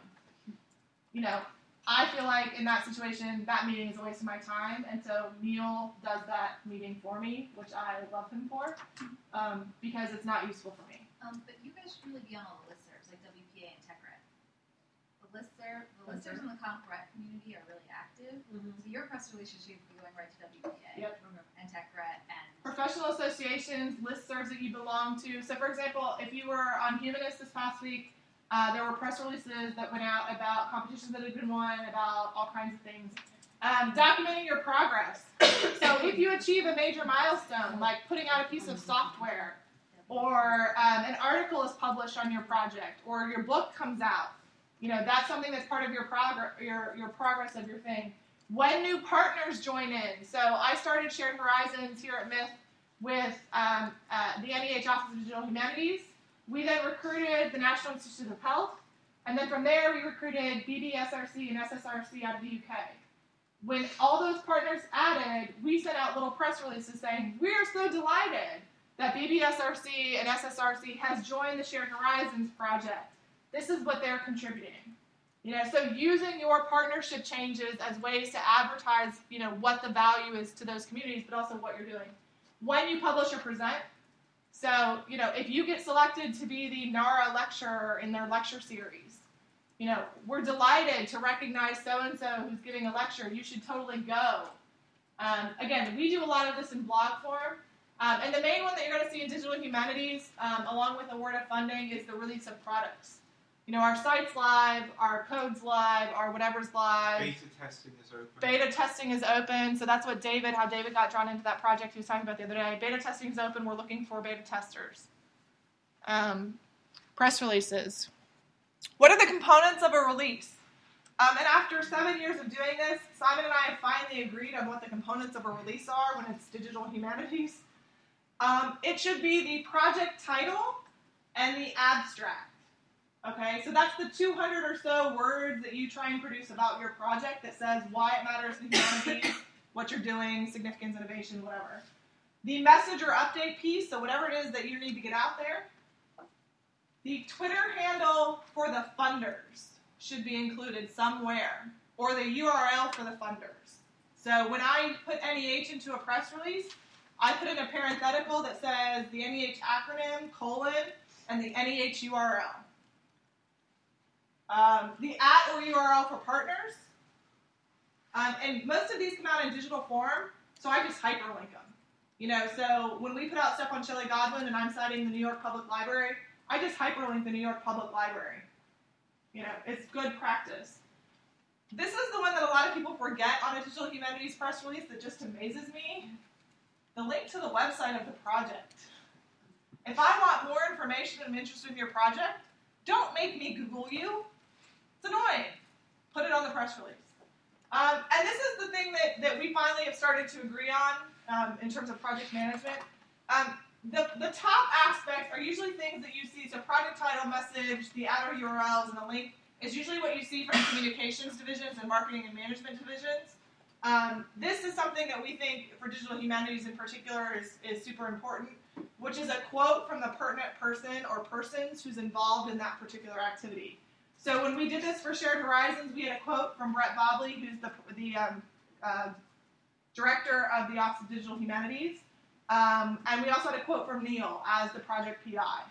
You know, I feel like in that situation, that meeting is a waste of my time, and so Neil does that meeting for me, which I love him for, um, because it's not useful for me. Um, but you guys should really be on all the listservs, like W P A and TechRed. The listserv, the listservs in the CompRec community are really active, Mm-hmm. so your press releases should be going right to W P A Yep. and TechRed and Professional associations, listservs that you belong to. So, for example, if you were on Humanist this past week, Uh, there were press releases that went out about competitions that had been won, about all kinds of things. Um, documenting your progress. So if you achieve a major milestone, like putting out a piece of software, or um, an article is published on your project, or your book comes out, you know, that's something that's part of your progress, your, your progress of your thing. When new partners join in. So I started Shared Horizons here at Myth with um, uh, the N E H Office of Digital Humanities. We then recruited the National Institute of Health, and then from there we recruited B B S R C and S S R C out of the U K. When all those partners added, we sent out little press releases saying, we're so delighted that B B S R C and S S R C has joined the Shared Horizons project. This is what they're contributing. You know, so using your partnership changes as ways to advertise, you know, what the value is to those communities, but also what you're doing. When you publish or present, so, you know, if you get selected to be the NARA lecturer in their lecture series, you know, we're delighted to recognize so-and-so who's giving a lecture. You should totally go. Um, again, we do a lot of this in blog form. Um, and the main one that you're going to see in digital humanities, um, along with award of funding, is the release of products. You know, our site's live, our code's live, our whatever's live. Beta testing is open. Beta testing is open, so that's what David, how David got drawn into that project he was talking about the other day. Beta testing is open. We're looking for beta testers. Um, press releases. What are the components of a release? Um, and after seven years of doing this, Simon and I have finally agreed on what the components of a release are when it's digital humanities. Um, it should be the project title and the abstract. Okay, so that's the two hundred or so words that you try and produce about your project that says why it matters to humanities, what you're doing, significance, innovation, whatever. The message or update piece, so whatever it is that you need to get out there. The Twitter handle for the funders should be included somewhere, or the U R L for the funders. So when I put N E H into a press release, I put in a parenthetical that says the N E H acronym, colon, and the N E H U R L. Um, the at or U R L for partners. Um, and most of these come out in digital form, so I just hyperlink them. You know, so when we put out stuff on Shelley Godwin and I'm citing the New York Public Library, I just hyperlink the New York Public Library. You know, it's good practice. This is the one that a lot of people forget on a digital humanities press release that just amazes me. The link to the website of the project. If I want more information and I'm interested in your project, don't make me Google you. It's annoying. Put it on the press release. Um, and this is the thing that, that we finally have started to agree on um, in terms of project management. Um, the, the top aspects are usually things that you see. So project title, message, the at or U R Ls, and the link is usually what you see from communications divisions and marketing and management divisions. Um, this is something that we think for digital humanities in particular is, is super important, which is a quote from the pertinent person or persons who's involved in that particular activity. So when we did this for Shared Horizons, we had a quote from Brett Bobley, who's the, the um, uh, director of the Office of Digital Humanities. Um, and we also had a quote from Neil as the project P I.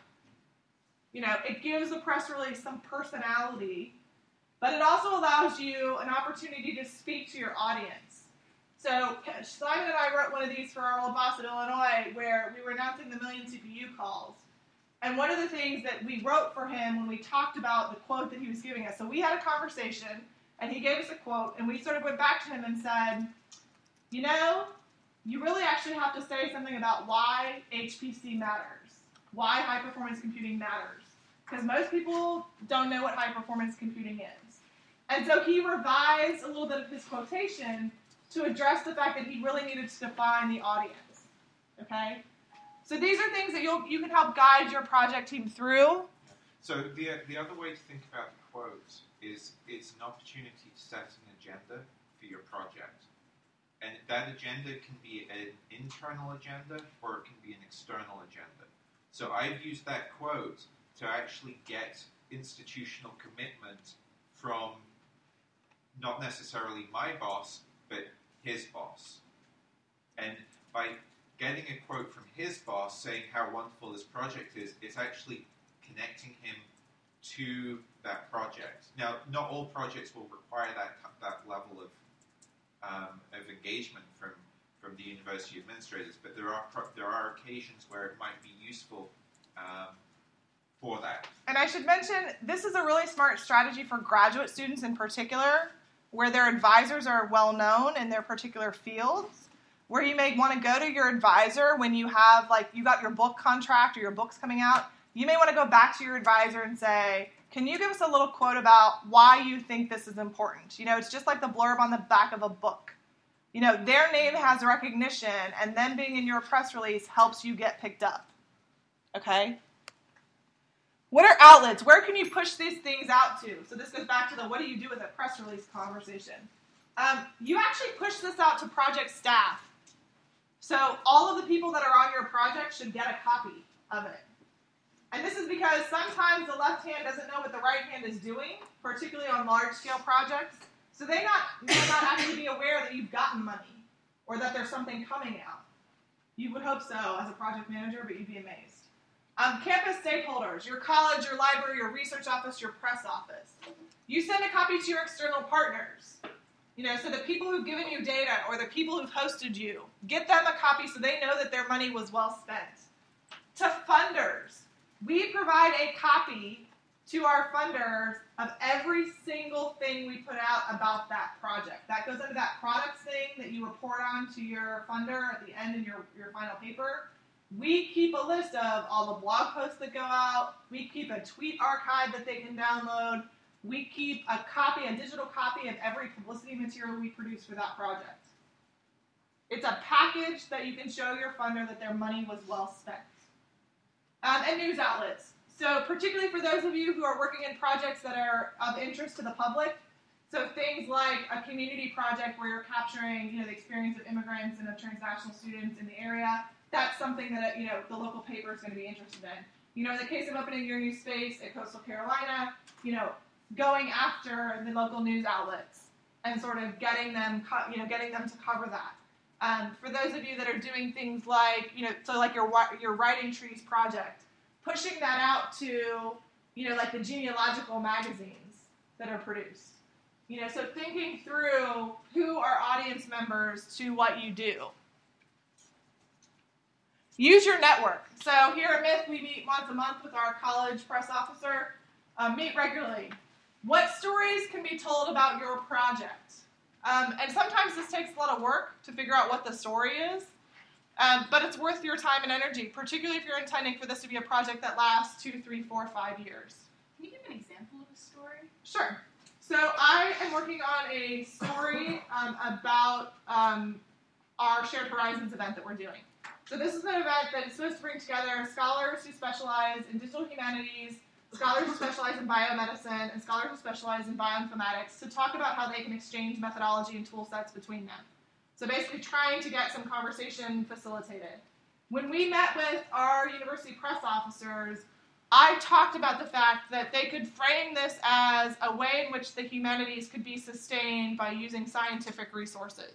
You know, it gives the press release some personality, but it also allows you an opportunity to speak to your audience. So Simon and I wrote one of these for our old boss at Illinois where we were announcing the million C P U calls. And one of the things that we wrote for him when we talked about the quote that he was giving us, so we had a conversation, and he gave us a quote, and we sort of went back to him and said, you know, you really actually have to say something about why H P C matters, why high-performance computing matters, because most people don't know what high-performance computing is. And so he revised a little bit of his quotation to address the fact that he really needed to define the audience, okay? So these are things that you'll, you can help guide your project team through. So the, the other way to think about the quote is it's an opportunity to set an agenda for your project. And that agenda can be an internal agenda or it can be an external agenda. So I've used that quote to actually get institutional commitment from not necessarily my boss, but his boss. And by getting a quote from his boss saying how wonderful this project is, it's actually connecting him to that project. Now, not all projects will require that that level of um, of engagement from from the university administrators, but there are pro- there are occasions where it might be useful um, for that. And I should mention, this is a really smart strategy for graduate students in particular, where their advisors are well known in their particular fields, where you may want to go to your advisor when you have, like, you got your book contract or your book's coming out. You may want to go back to your advisor and say, can you give us a little quote about why you think this is important? You know, it's just like the blurb on the back of a book. You know, their name has recognition, and them being in your press release helps you get picked up. Okay? What are outlets? Where can you push these things out to? So this goes back to the what do you do with a press release conversation. Um, you actually push this out to project staff. So all of the people that are on your project should get a copy of it. And this is because sometimes the left hand doesn't know what the right hand is doing, particularly on large-scale projects. So they not, may not actually be aware that you've gotten money or that there's something coming out. You would hope so as a project manager, but you'd be amazed. Um, campus stakeholders, your college, your library, your research office, your press office. You send a copy to your external partners. You know, so the people who've given you data or the people who've hosted you, get them a copy so they know that their money was well spent. To funders, we provide a copy to our funders of every single thing we put out about that project. That goes into that products thing that you report on to your funder at the end in your, your final paper. We keep a list of all the blog posts that go out. We keep a tweet archive that they can download. We keep a copy, a digital copy of every publicity material we produce for that project. It's a package that you can show your funder that their money was well spent. Um, and news outlets. So particularly for those of you who are working in projects that are of interest to the public, so things like a community project where you're capturing, you know, the experience of immigrants and of transnational students in the area, that's something that, you know, the local paper is going to be interested in. You know, in the case of opening your new space at Coastal Carolina, you know, going after the local news outlets and sort of getting them, co- you know, getting them to cover that. Um, for those of you that are doing things like, you know, so like your your Writing Trees project, pushing that out to, you know, like the genealogical magazines that are produced. You know, so thinking through who are audience members to what you do. Use your network. So here at Myth, we meet once a month with our college press officer. Um, meet regularly. What stories can be told about your project? Um, and sometimes this takes a lot of work to figure out what the story is, um, but it's worth your time and energy, particularly if you're intending for this to be a project that lasts two, three, four, five years. Can you give an example of a story? Sure. So I am working on a story um, about um, our Shared Horizons event that we're doing. So this is an event that is supposed to bring together scholars who specialize in digital humanities, scholars who specialize in biomedicine, and scholars who specialize in bioinformatics to talk about how they can exchange methodology and tool sets between them. So basically trying to get some conversation facilitated. When we met with our university press officers, I talked about the fact that they could frame this as a way in which the humanities could be sustained by using scientific resources.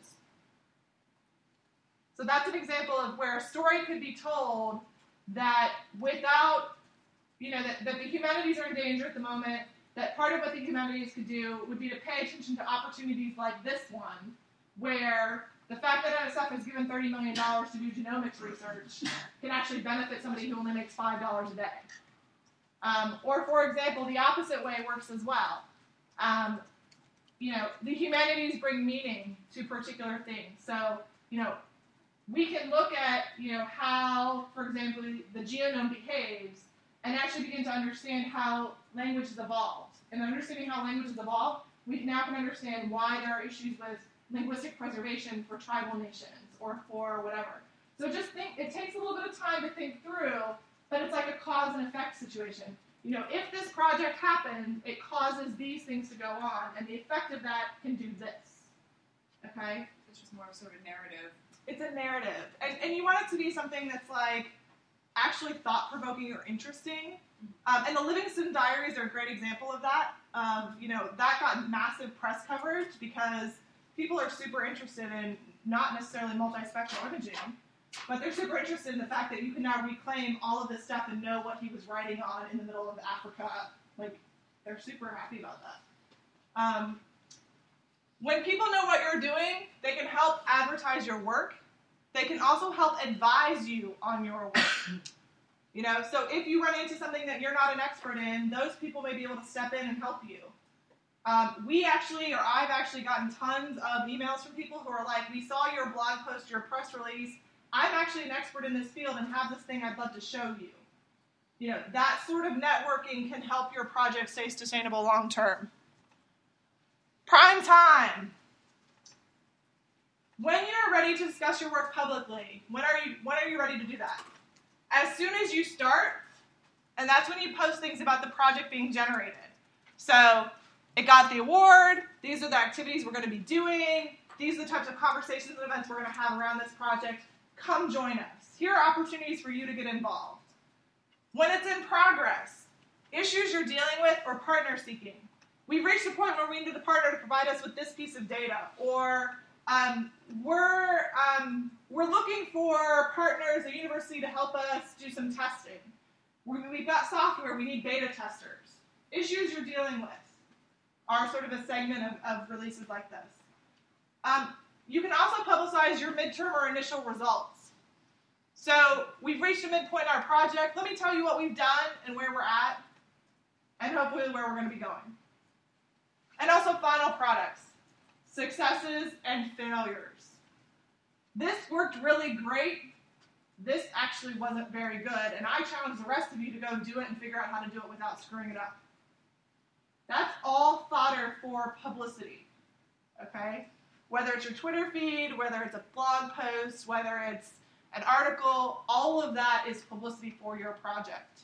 So that's an example of where a story could be told that without, you know, that, that the humanities are in danger at the moment, that part of what the humanities could do would be to pay attention to opportunities like this one, where the fact that N S F has given thirty million dollars to do genomics research can actually benefit somebody who only makes five dollars a day. Um, or, for example, the opposite way works as well. Um, you know, the humanities bring meaning to particular things. So, you know, we can look at, you know, how, for example, the genome behaves and actually begin to understand how language has evolved. And understanding how language has evolved, we now can understand why there are issues with linguistic preservation for tribal nations or for whatever. So just think, it takes a little bit of time to think through, but it's like a cause and effect situation. You know, if this project happens, it causes these things to go on, and the effect of that can do this. Okay? It's just more of sort of narrative. It's a narrative. And, and you want it to be something that's like actually thought-provoking or interesting. Um, and the Livingston Diaries are a great example of that. Um, you know, that got massive press coverage because people are super interested in not necessarily multispectral imaging, but they're super interested in the fact that you can now reclaim all of this stuff and know what he was writing on in the middle of Africa. Like, they're super happy about that. Um, when people know what you're doing, they can help advertise your work. They can also help advise you on your work. You know, so if you run into something that you're not an expert in, those people may be able to step in and help you. Um, we actually, or I've actually gotten tons of emails from people who are like, we saw your blog post, your press release. I'm actually an expert in this field and have this thing I'd love to show you. You know, that sort of networking can help your project stay sustainable long term. Prime time. When you're ready to discuss your work publicly, when are you when are you ready to do that? As soon as you start, and that's when you post things about the project being generated. So, it got the award, these are the activities we're going to be doing, these are the types of conversations and events we're going to have around this project. Come join us. Here are opportunities for you to get involved. When it's in progress, issues you're dealing with or partner seeking. We've reached a point where we need the partner to provide us with this piece of data, or um, we're, um, we're looking for partners, a university, to help us do some testing. We, we've got software, we need beta testers. Issues you're dealing with are sort of a segment of, of releases like this. Um, you can also publicize your midterm or initial results. So we've reached a midpoint in our project. Let me tell you what we've done and where we're at, and hopefully where we're going to be going. And also final products, successes and failures. This worked really great. This actually wasn't very good, and I challenge the rest of you to go do it and figure out how to do it without screwing it up. That's all fodder for publicity, okay? Whether it's your Twitter feed, whether it's a blog post, whether it's an article, all of that is publicity for your project.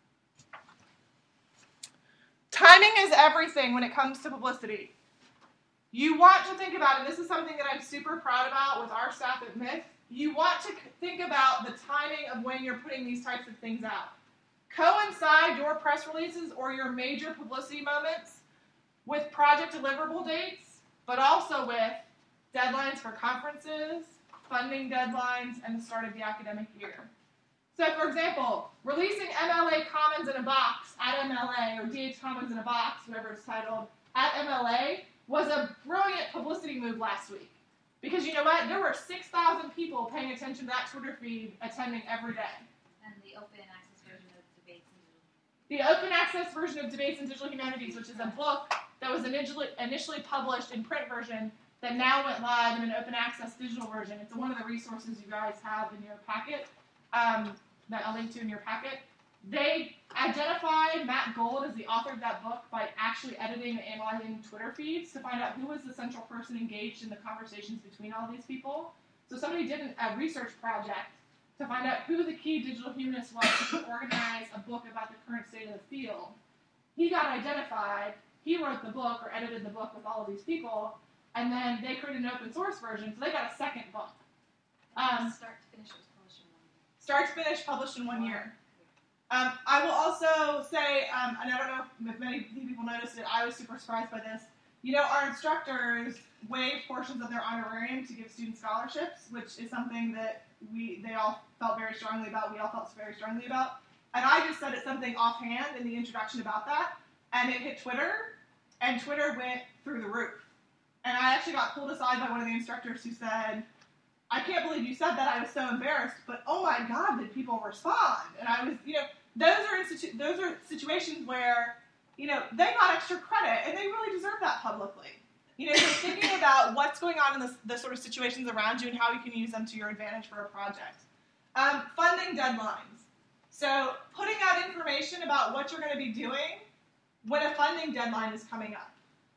Timing is everything when it comes to publicity. You want to think about, and this is something that I'm super proud about with our staff at Myth, you want to think about the timing of when you're putting these types of things out. Coincide your press releases or your major publicity moments with project deliverable dates, but also with deadlines for conferences, funding deadlines, and the start of the academic year. So, for example, releasing M L A Commons in a box at M L A, or D H Commons in a box, whatever it's titled, at M L A, was a brilliant publicity move last week. Because you know what? There were six thousand people paying attention to that Twitter feed, attending every day. And the open access version of Debates in Digital Humanities. The open access version of Debates in Digital Humanities, which is a book that was initially, initially published in print version that now went live in an open access digital version. It's one of the resources you guys have in your packet, um, that I'll link to in your packet. They identified Matt Gold as the author of that book by actually editing and analyzing Twitter feeds to find out who was the central person engaged in the conversations between all these people. So somebody did a research project to find out who the key digital humanist was to organize a book about the current state of the field. He got identified, he wrote the book or edited the book with all of these people, and then they created an open source version, so they got a second book. Um, Start to finish was published in one year. Start to finish published in one year. Um, I will also say, um, and I don't know if many people noticed it, I was super surprised by this. You know, our instructors waive portions of their honorarium to give student scholarships, which is something that we they all felt very strongly about, we all felt very strongly about. And I just said it something offhand in the introduction about that, and it hit Twitter, and Twitter went through the roof. And I actually got pulled aside by one of the instructors who said, I can't believe you said that, I was so embarrassed, but oh my God, did people respond? And I was, you know, those are institu- those are situations where, you know, they got extra credit, and they really deserve that publicly. You know, so thinking about what's going on in the, the sort of situations around you and how you can use them to your advantage for a project. Um, funding deadlines. So putting out information about what you're going to be doing when a funding deadline is coming up.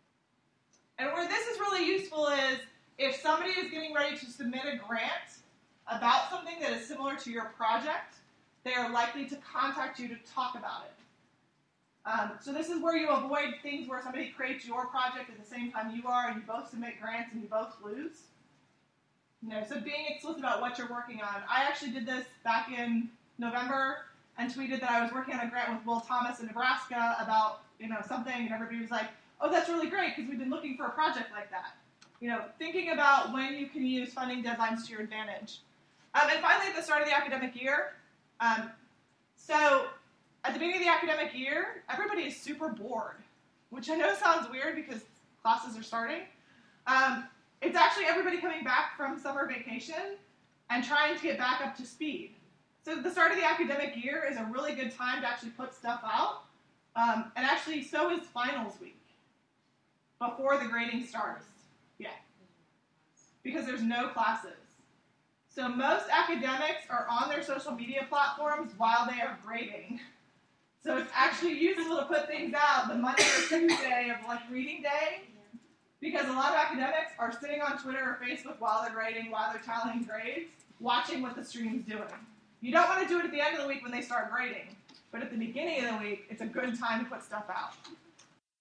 And where this is really useful is if somebody is getting ready to submit a grant about something that is similar to your project, they are likely to contact you to talk about it. Um, so this is where you avoid things where somebody creates your project at the same time you are, and you both submit grants and you both lose. You know, so being explicit about what you're working on. I actually did this back in November and tweeted that I was working on a grant with Will Thomas in Nebraska about, you know, something, and everybody was like, oh, that's really great because we've been looking for a project like that. You know, thinking about when you can use funding deadlines to your advantage. Um, and finally, at the start of the academic year, um, so at the beginning of the academic year, everybody is super bored, which I know sounds weird because classes are starting. Um, it's actually everybody coming back from summer vacation and trying to get back up to speed. So the start of the academic year is a really good time to actually put stuff out. Um, and actually, so is finals week before the grading starts. Yeah. Because there's no classes. So most academics are on their social media platforms while they are grading. So it's actually useful to put things out the Monday or Tuesday of like reading day, because a lot of academics are sitting on Twitter or Facebook while they're grading, while they're tallying grades, watching what the stream's doing. You don't want to do it at the end of the week when they start grading, but at the beginning of the week, it's a good time to put stuff out.